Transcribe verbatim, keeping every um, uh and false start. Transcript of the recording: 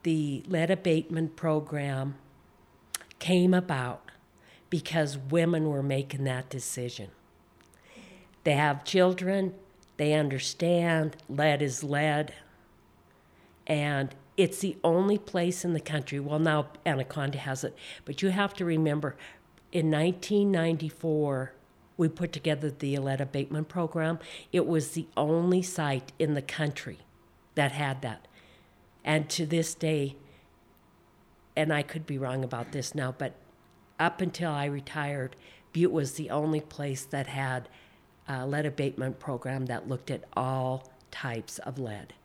the lead abatement program came about because women were making that decision. They have children, they understand lead is lead, and it's the only place in the country, well now Anaconda has it, but you have to remember, in nineteen ninety-four, we put together the lead abatement program. It was the only site in the country that had that. And to this day, and I could be wrong about this now, but up until I retired, Butte was the only place that had a lead abatement program that looked at all types of lead.